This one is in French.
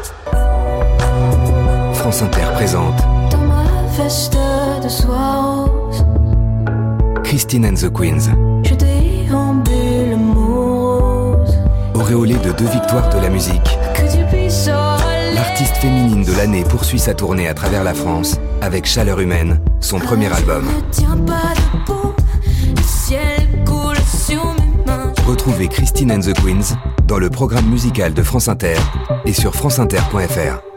France Inter présente Dans ma veste de soie rose, Christine and the Queens. je déambule morose. Auréolée de 2 victoires de la musique, Que tu puisses aller. l'artiste féminine de l'année poursuit sa tournée à travers la France avec Chaleur humaine, son premier album. Je ne tiens pas debout, le ciel coule sur mes mains. Retrouvez Christine and the Queens dans le programme musical de France Inter et sur franceinter.fr.